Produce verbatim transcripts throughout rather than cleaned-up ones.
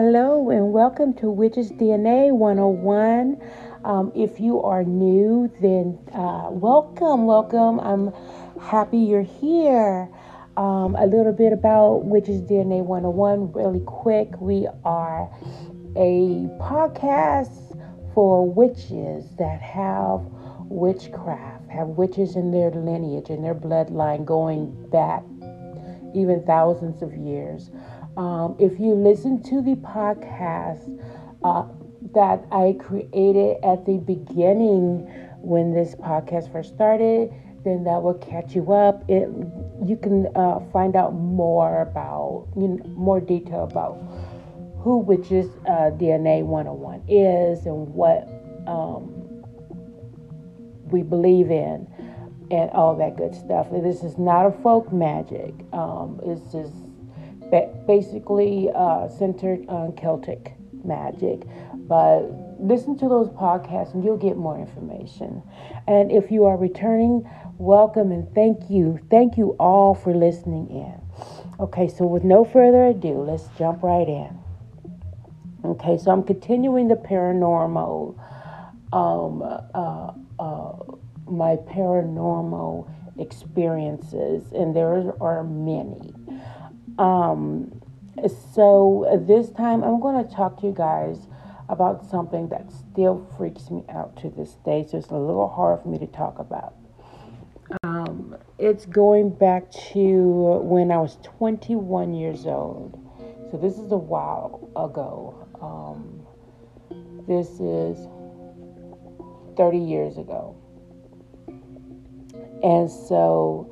Hello and welcome to Witches D N A one oh one. Um, if you are new, then uh, welcome, welcome. I'm happy you're here. Um, a little bit about Witches D N A one oh one, really quick. We are a podcast for witches that have witchcraft, have witches in their lineage, in their bloodline going back even thousands of years. Um, if you listen to the podcast uh, that I created at the beginning when this podcast first started, then that will catch you up. It you can uh, find out more about you know, more detail about who Witches uh, D N A one oh one is and what um, we believe in and all that good stuff. This is not a folk magic. Um, it's just basically uh, centered on Celtic magic. But listen to those podcasts and you'll get more information. And if you are returning, welcome and thank you. Thank you all for listening in. Okay, so with no further ado, let's jump right in. Okay, so I'm continuing the paranormal um, uh, uh, my paranormal experiences, and there are many. Um, so this time I'm going to talk to you guys about something that still freaks me out to this day, so it's a little hard for me to talk about. Um, it's going back to when I was twenty-one years old. So this is a while ago. Um, this is thirty years ago. And so,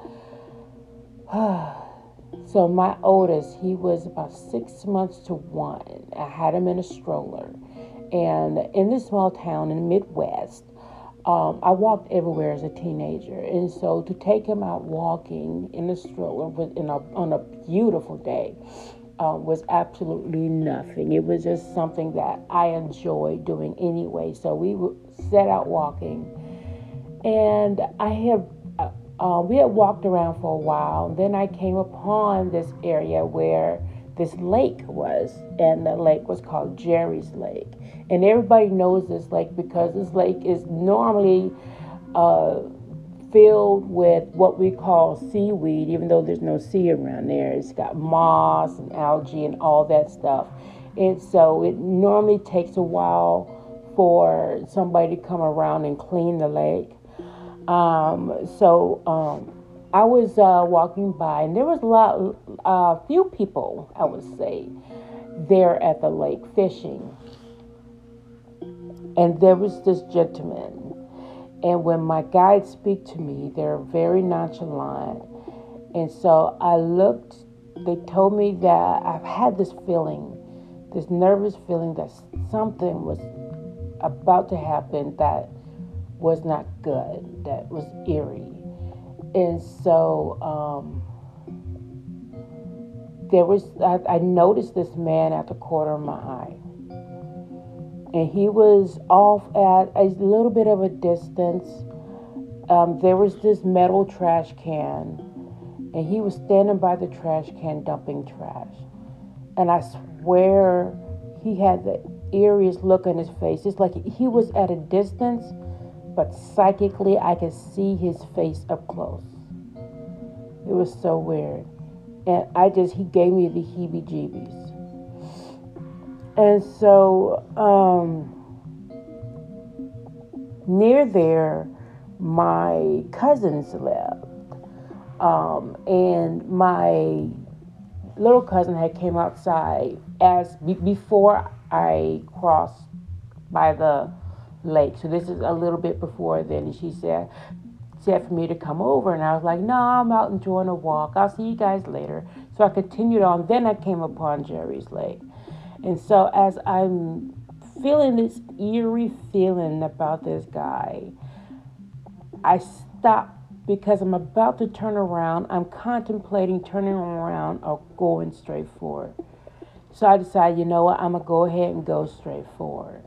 so my oldest, he was about six months to one. I had him in a stroller. And in this small town in the Midwest, um, I walked everywhere as a teenager. And so to take him out walking in a stroller was in a, on a beautiful day uh, was absolutely nothing. It was just something that I enjoyed doing anyway. So we set out walking. And I had Uh, we had walked around for a while, and then I came upon this area where this lake was, and the lake was called Jerry's Lake. And everybody knows this lake because this lake is normally uh, filled with what we call seaweed, even though there's no sea around there. It's got moss and algae and all that stuff. And so it normally takes a while for somebody to come around and clean the lake. Um, so, um, I was, uh, walking by and there was a lot, a uh, few people, I would say, there at the lake fishing. And there was this gentleman. And when my guides speak to me, they're very nonchalant. And so I looked, they told me that I've had this feeling, this nervous feeling that something was about to happen that was not good, that was eerie. And so um, there was, I, I noticed this man at the corner of my eye. And he was off at a little bit of a distance. Um, there was this metal trash can, and he was standing by the trash can dumping trash. And I swear he had the eeriest look on his face. It's like he was at a distance, but psychically I could see his face up close. It was so weird. And I just, he gave me the heebie-jeebies. And so, um, near there, my cousins lived. Um, and my little cousin had came outside as be- before I crossed by the lake. So this is a little bit before then. And she said, said for me to come over. And I was like, no, I'm out enjoying a walk. I'll see you guys later. So I continued on. Then I came upon Jerry's Lake. And so as I'm feeling this eerie feeling about this guy, I stopped because I'm about to turn around. I'm contemplating turning around or going straight forward. So I decided, you know what, I'm going to go ahead and go straight forward.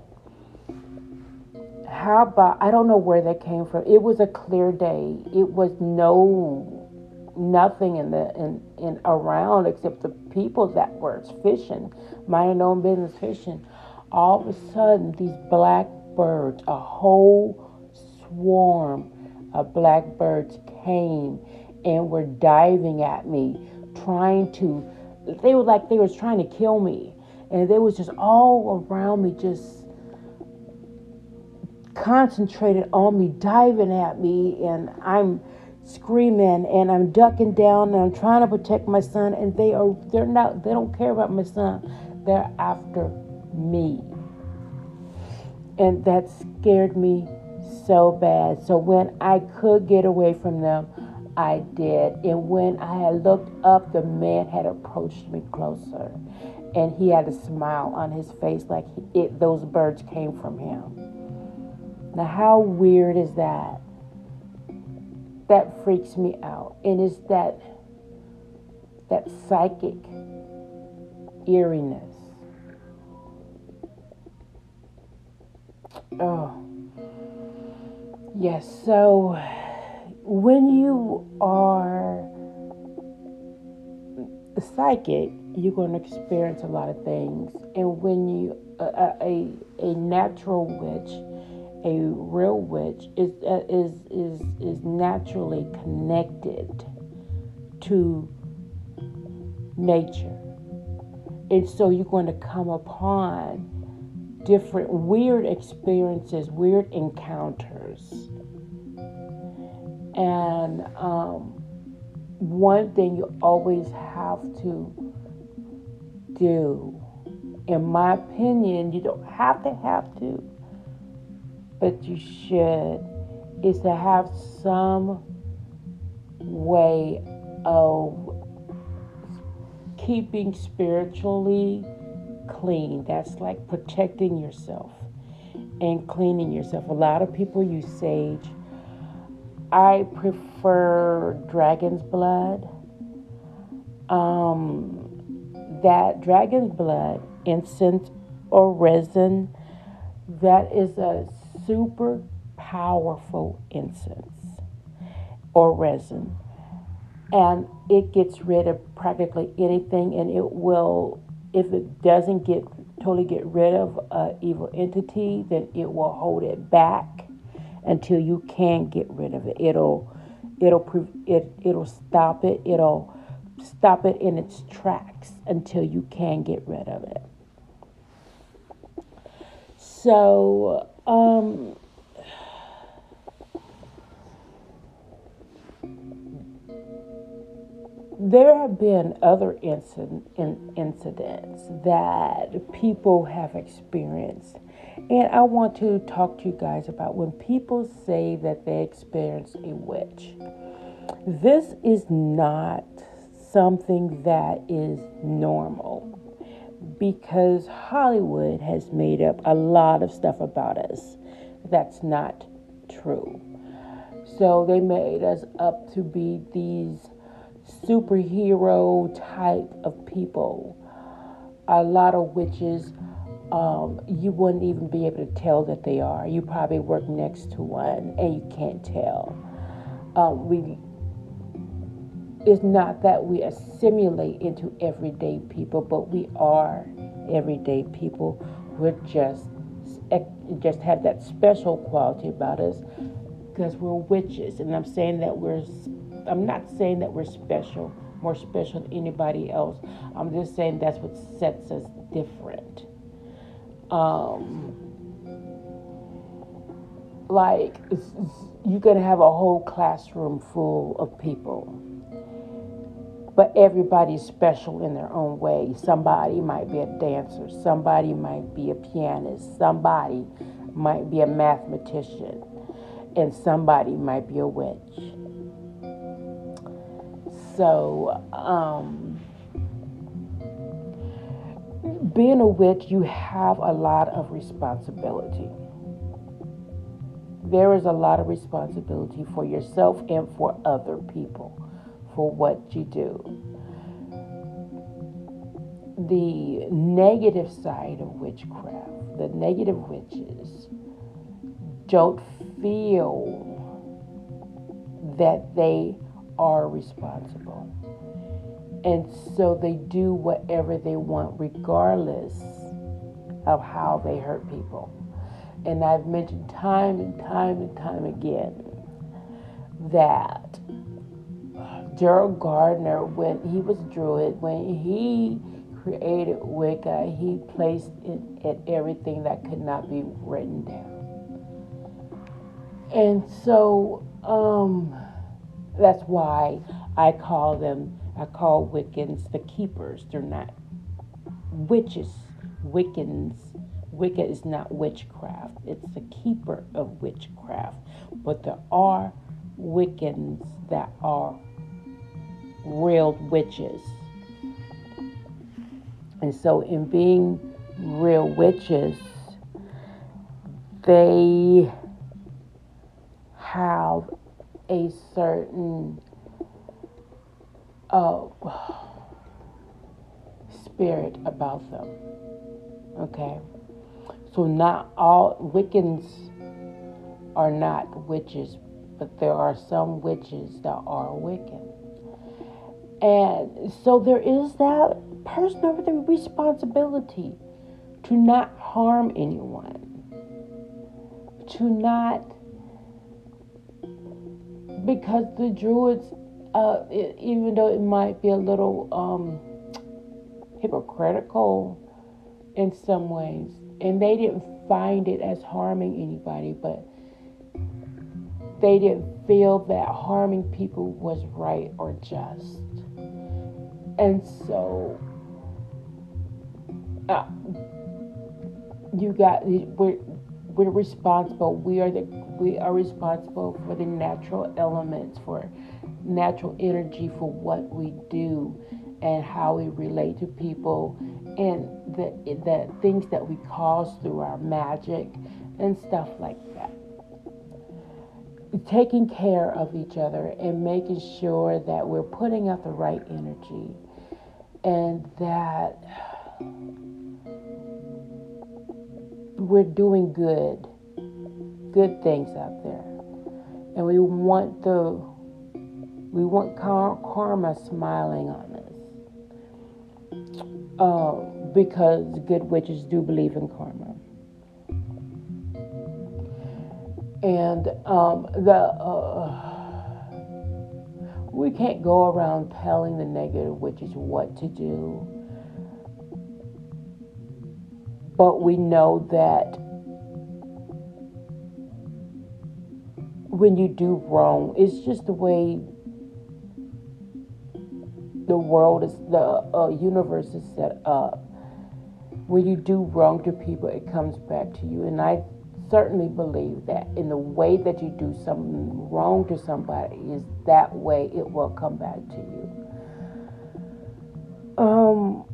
How about, I don't know where that came from. It was a clear day. It was no nothing in the in, in around except the people that were fishing, minding their own business fishing. All of a sudden, these black birds, a whole swarm of black birds came and were diving at me, trying to. They were like they was trying to kill me, and they was just all around me, just concentrated on me, diving at me, and I'm screaming and I'm ducking down and I'm trying to protect my son, and they are they're not they don't care about my son. They're after me. And that scared me so bad. So when I could get away from them, I did. And when I had looked up, the man had approached me closer, and he had a smile on his face like it those birds came from him. Now, how weird is that? That freaks me out. And it's that that psychic eeriness. Oh. Yes, so when you are psychic, you're going to experience a lot of things. And when you, a, a, a natural witch, a real witch is uh, is is is naturally connected to nature, and so you're going to come upon different weird experiences, weird encounters, and um, one thing you always have to do, in my opinion, you don't have to have to. But you should, is to have some way of keeping spiritually clean. That's like protecting yourself and cleaning yourself. A lot of people use sage. I prefer dragon's blood. Um, that dragon's blood, incense or resin, that is a super powerful incense or resin, and it gets rid of practically anything, and it will, if it doesn't get totally get rid of an evil entity, then it will hold it back until you can get rid of it. It'll it'll it it'll stop it. It'll stop it in its tracks until you can get rid of it. So, um, there have been other incident, in, incidents that people have experienced. And I want to talk to you guys about when people say that they experienced a witch. This is not something that is normal, because Hollywood has made up a lot of stuff about us that's not true. So they made us up to be these superhero type of people. A lot of witches, um, you wouldn't even be able to tell that they are. You probably work next to one and you can't tell. Um, we It's not that we assimilate into everyday people, but we are everyday people. We're just just have that special quality about us because we're witches. And I'm saying that we're I'm not saying that we're special, more special than anybody else. I'm just saying that's what sets us different. Um, like you're gonna have a whole classroom full of people, but everybody's special in their own way. Somebody might be a dancer, somebody might be a pianist, somebody might be a mathematician, and somebody might be a witch. So, um, being a witch, you have a lot of responsibility. There is a lot of responsibility for yourself and for other people for what you do. The negative side of witchcraft, the negative witches, don't feel that they are responsible. And so they do whatever they want, regardless of how they hurt people. And I've mentioned time and time and time again that Gerald Gardner, when he was Druid, when he created Wicca, he placed in it everything that could not be written down. And so um, that's why I call them, I call Wiccans the keepers. They're not witches. Wiccans, Wicca is not witchcraft. It's the keeper of witchcraft. But there are Wiccans that are real witches. And so in being real witches, they have a certain uh, spirit about them. Okay? So not all Wiccans are not witches, but there are some witches that are Wiccan. And so there is that personal responsibility to not harm anyone, to not, because the Druids, uh, it, even though it might be a little um, hypocritical in some ways, and they didn't find it as harming anybody, but they didn't feel that harming people was right or just. And so uh, you got we're we're responsible. We are the we are responsible for the natural elements, for natural energy, for what we do and how we relate to people, and the the things that we cause through our magic and stuff like that. Taking care of each other and making sure that we're putting out the right energy and that we're doing good, good things out there. And we want the, we want car- karma smiling on us. Uh, because good witches do believe in karma. And um, the uh, we can't go around telling the negative witches what to do, but we know that when you do wrong, it's just the way the world is, the uh, universe is set up. When you do wrong to people, it comes back to you, and I certainly believe that in the way that you do something wrong to somebody is that way it will come back to you. Um,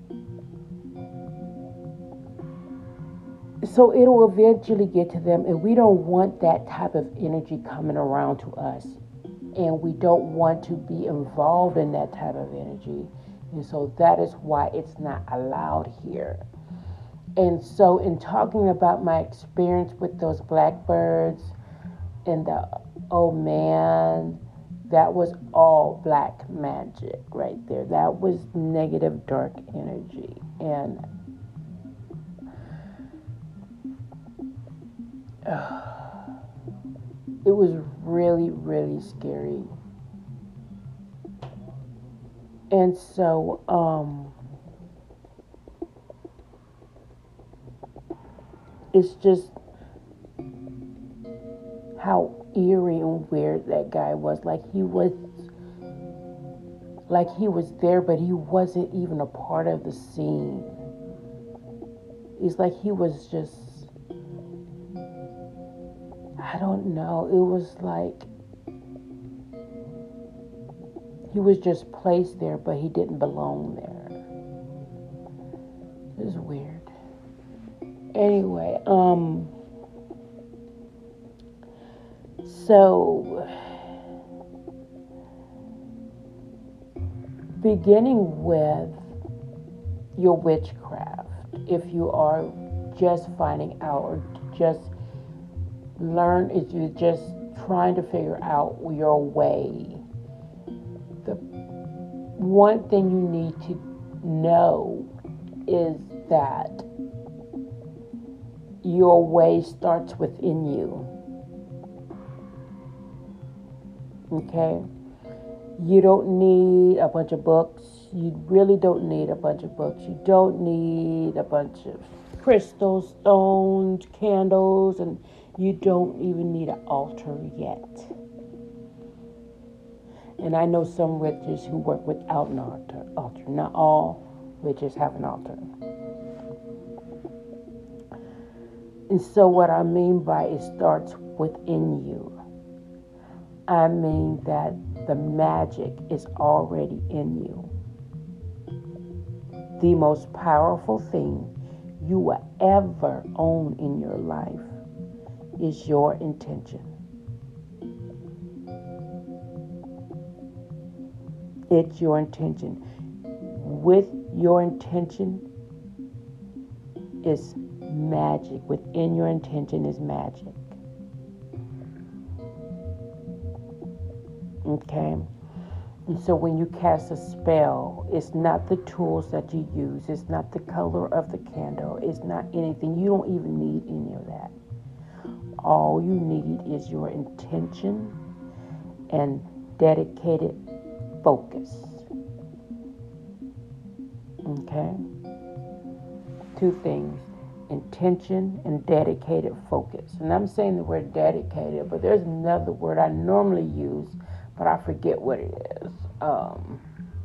so it'll eventually get to them, and we don't want that type of energy coming around to us, and we don't want to be involved in that type of energy, and so that is why it's not allowed here. And so in talking about my experience with those blackbirds and the, oh man, that was all black magic right there. That was negative, dark energy. And uh, it was really, really scary. And so, um, it's just how eerie and weird that guy was. Like he was, like he was there, but he wasn't even a part of the scene. It's like he was just, I don't know. It was like he was just placed there, but he didn't belong there. It was weird. Anyway, um, so beginning with your witchcraft, if you are just finding out or just learn, if you're just trying to figure out your way one thing you need to know is that your way starts within you. Okay? You don't need a bunch of books. You really don't need a bunch of books. You don't need a bunch of crystals, stones, candles, and you don't even need an altar yet. And I know some witches who work without an altar. altar. Not all witches have an altar. And so what I mean by it starts within you, I mean that the magic is already in you. The most powerful thing you will ever own in your life is your intention. It's your intention. With your intention is magic. Within your intention is magic. Okay? And so when you cast a spell, it's not the tools that you use. It's not the color of the candle. It's not anything. You don't even need any of that. All you need is your intention and dedicated focus. Okay? Two things. Intention and dedicated focus. And I'm saying the word dedicated, but there's another word I normally use, but I forget what it is. Um,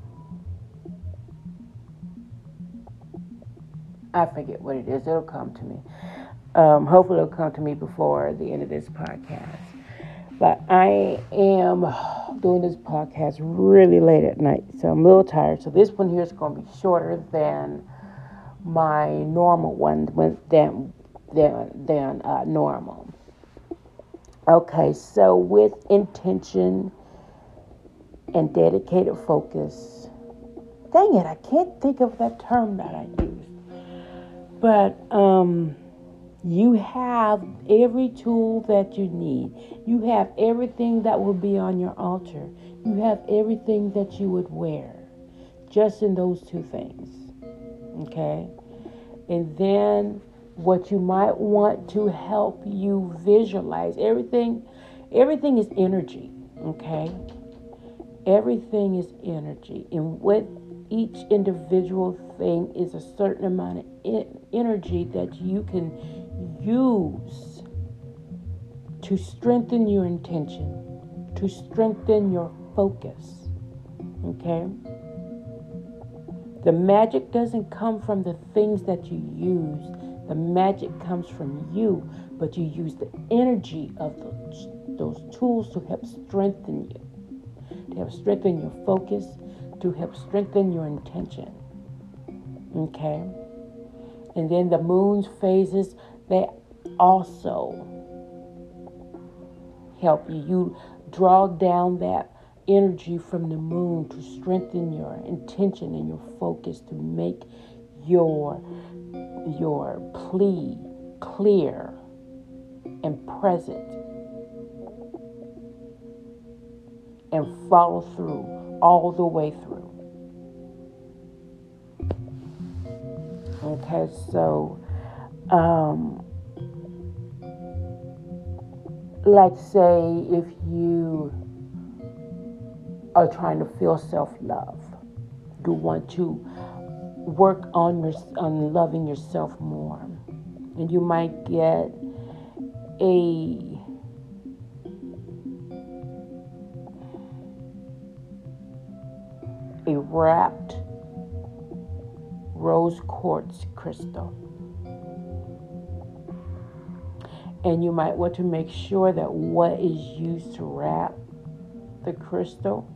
I forget what it is. It'll come to me. Um, hopefully it'll come to me before the end of this podcast. But I am doing this podcast really late at night, so I'm a little tired. So this one here is going to be shorter than my normal one, than than than uh, normal. Okay, so with intention and dedicated focus. Dang it, I can't think of that term that I used. But um, you have every tool that you need. You have everything that will be on your altar. You have everything that you would wear. Just in those two things. Okay? And then what you might want to help you visualize. Everything, everything is energy. Okay? Everything is energy. And with each individual thing is a certain amount of energy that you can use to strengthen your intention, to strengthen your focus. Okay? The magic doesn't come from the things that you use. The magic comes from you, but you use the energy of those, those tools to help strengthen you, to help strengthen your focus, to help strengthen your intention. Okay? And then the moon's phases, they also help you. You draw down that energy from the moon to strengthen your intention and your focus, to make your your plea clear and present, and follow through all the way through. Okay, so um, like say if you are trying to feel self-love, you want to work on your on loving yourself more, and you might get a a wrapped rose quartz crystal, and you might want to make sure that what is used to wrap the crystal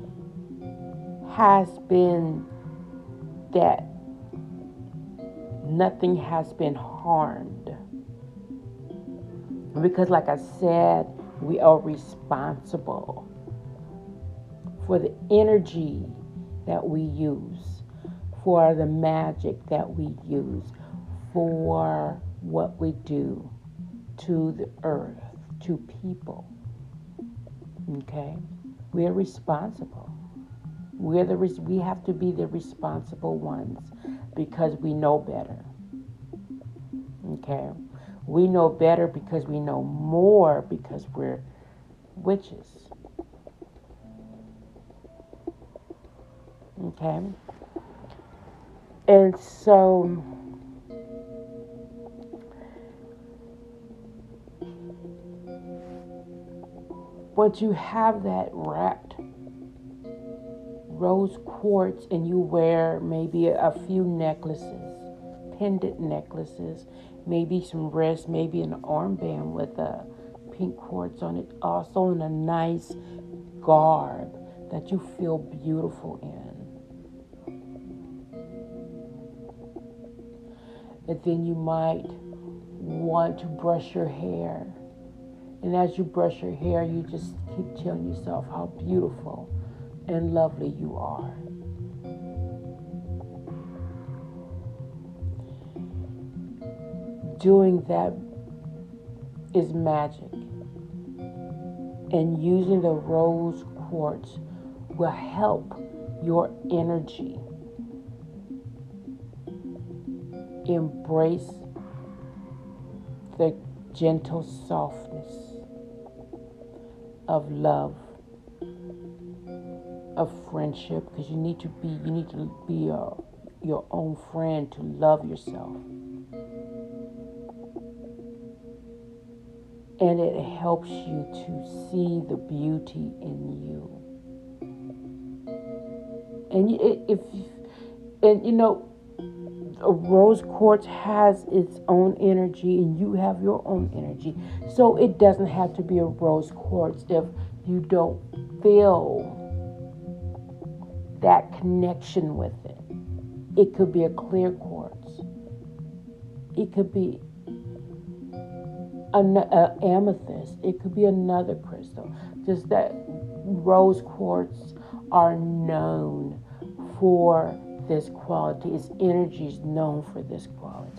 has been that nothing has been harmed. Because like I said, we are responsible for the energy that we use, for the magic that we use, for what we do to the earth, to people. Okay? We are responsible. We're the we have to be the responsible ones because we know better. Okay, we know better because we know more because we're witches. Okay, and so once you have that wrapped rose quartz and you wear maybe a few necklaces, pendant necklaces, maybe some wrist, maybe an armband with a pink quartz on it, also in a nice garb that you feel beautiful in. And then you might want to brush your hair. And as you brush your hair, you just keep telling yourself how beautiful and lovely you are. Doing that is magic. And using the rose quartz will help your energy embrace the gentle softness of love, of friendship, because you need to be you need to be a, your own friend to love yourself. And it helps you to see the beauty in you. And if and you know, a rose quartz has its own energy and you have your own energy. So it doesn't have to be a rose quartz if you don't feel that connection with it. It could be a clear quartz. It could be an amethyst. It could be another crystal. Just that rose quartz are known for this quality. Its energy is known for this quality.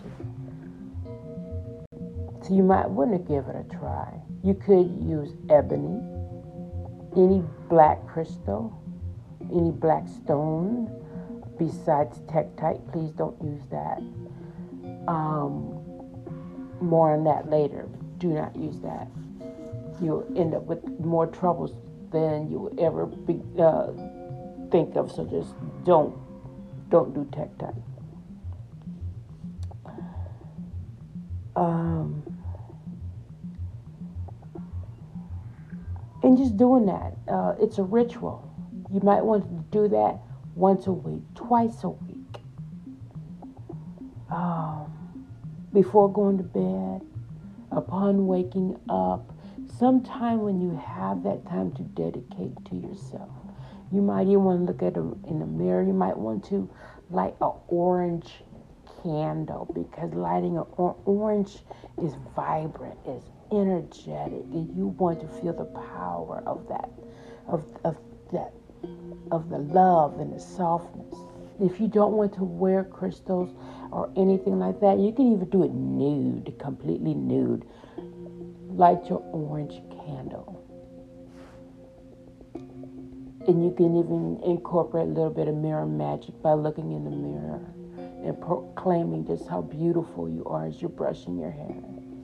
So you might want to give it a try. You could use ebony, any black crystal, any black stone besides tektite. Please don't use that. Um, more on that later. Do not use that. You'll end up with more troubles than you would ever be, uh, think of. So just don't don't do tektite. Um, and just doing that, uh, it's a ritual. You might want to do that once a week, twice a week. Um, before going to bed, upon waking up, sometime when you have that time to dedicate to yourself. You might even want to look at it in the mirror. You might want to light an orange candle, because lighting an or- orange is vibrant, is energetic, and you want to feel the power of that, of of that, of the love and the softness. If you don't want to wear crystals or anything like that, you can even do it nude, completely nude. Light your orange candle. And you can even incorporate a little bit of mirror magic by looking in the mirror and proclaiming just how beautiful you are as you're brushing your hair.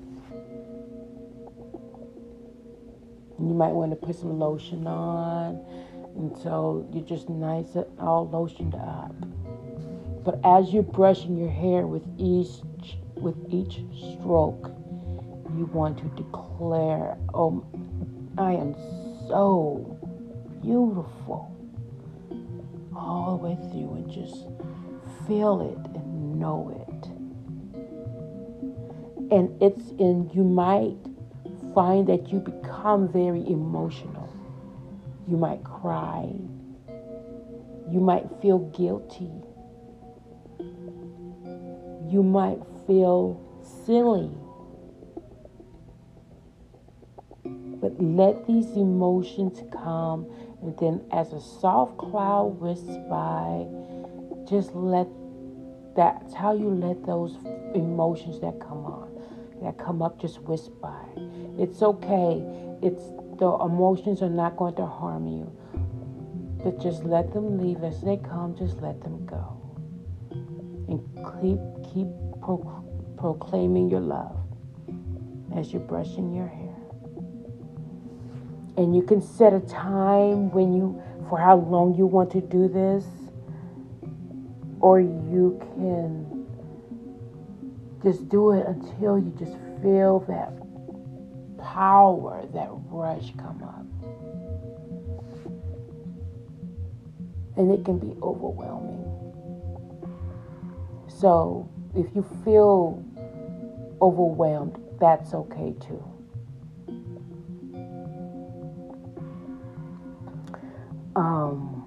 And you might want to put some lotion on, and so you're just nice and all lotioned up. But as you're brushing your hair with each with each stroke, you want to declare, "Oh, I am so beautiful," all the way through, and just feel it and know it. And it's in, you might find that you become very emotional. You might cry. You might feel guilty. You might feel silly. But let these emotions come, and then as a soft cloud whisks by, just let, that's how you let those emotions that come on, that come up, just whisk by. It's okay. It's, the emotions are not going to harm you. But just let them leave as they come. Just let them go. And keep, keep pro- proclaiming your love as you're brushing your hair. And you can set a time when you, for how long you want to do this. Or you can just do it until you just feel that power, that rush come up. And it can be overwhelming. So if you feel overwhelmed, that's okay too. Um,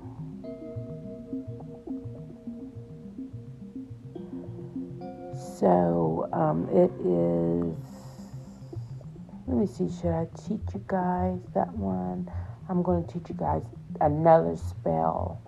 so um, it is, let me see, should I teach you guys that one? I'm going to teach you guys another spell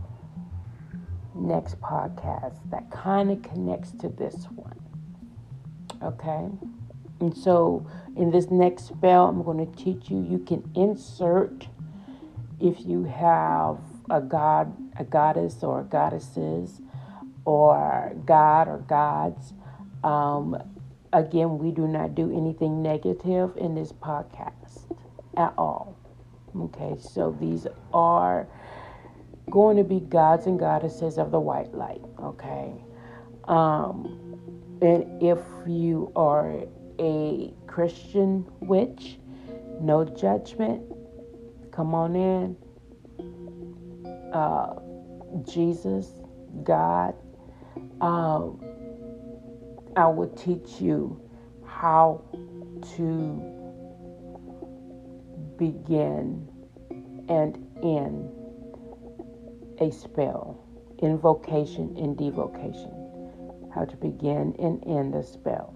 next podcast that kind of connects to this one. Okay? And so in this next spell, I'm going to teach you, you can insert, if you have a god, a goddess or goddesses, or god or gods. Um, again, we do not do anything negative in this podcast at all. Okay, so these are going to be gods and goddesses of the white light. Okay, um, and if you are a Christian witch, no judgment. Come on in. Uh, Jesus, God, um, I will teach you how to begin and end a spell, invocation and devocation. How to begin and end a spell.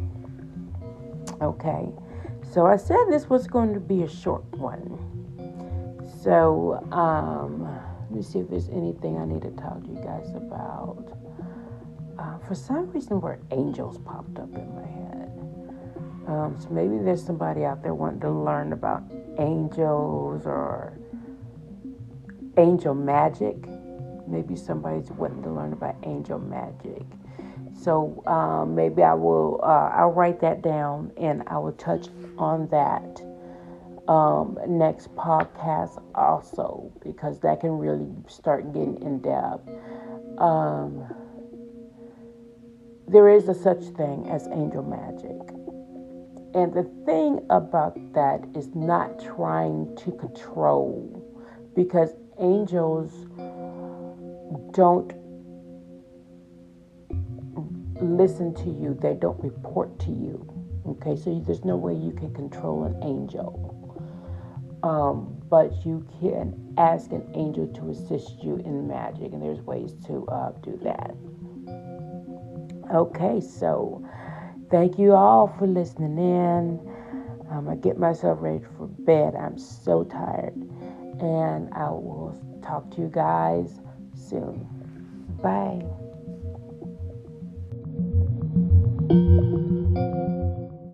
Okay, so I said this was going to be a short one. So, um, let me see if there's anything I need to talk to you guys about. Uh, for some reason, word angels popped up in my head. Um, so maybe there's somebody out there wanting to learn about angels or angel magic. Maybe somebody's wanting to learn about angel magic. So um, maybe I will. Uh, I'll write that down and I will touch on that um, next podcast also, because that can really start getting in depth. Um, there is a such thing as angel magic. And the thing about that is not trying to control, because angels don't listen to you, they don't report to you. Okay, so there's no way you can control an angel. Um, but you can ask an angel to assist you in magic, and there's ways to uh, do that. Okay, so thank you all for listening in. Um, I get myself ready for bed. I'm so tired. And I will talk to you guys soon. Bye.